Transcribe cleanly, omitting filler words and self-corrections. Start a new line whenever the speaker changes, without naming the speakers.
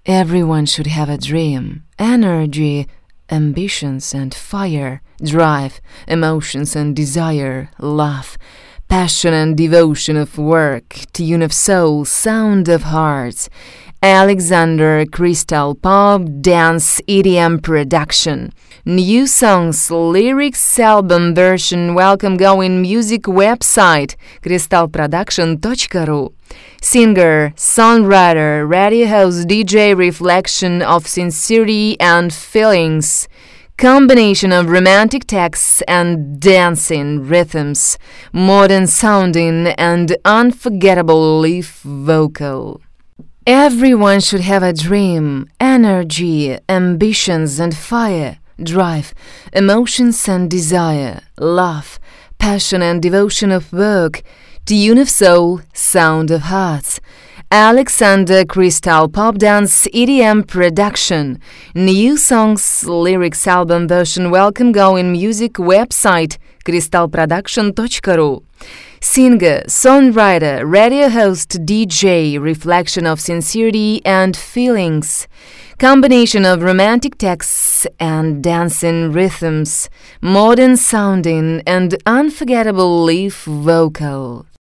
Everyone should have a dream, energy, ambitions and fire, drive, emotions and desire, love, passion and devotion of work, tune of soul, sound of hearts. Alexander Crystal Pop Dance EDM Production. New songs, lyrics, album version. Welcome Going Music website crystalproduction.ru. Singer, songwriter, radio host, DJ, reflection of sincerity and feelings. Combination of romantic texts and dancing rhythms, modern sounding and unforgettable live vocal. Everyone should have a dream, energy, ambitions and fire, drive, emotions and desire, love, passion and devotion of work, tune of soul, sound of hearts. Alexander Crystal Pop Dance EDM Production. New songs, lyrics, album version. Welcome Going Music website crystalproduction.ru. Singer, songwriter, radio host, DJ, reflection of sincerity and feelings. Combination of romantic texts and dancing rhythms, modern sounding and unforgettable live vocal.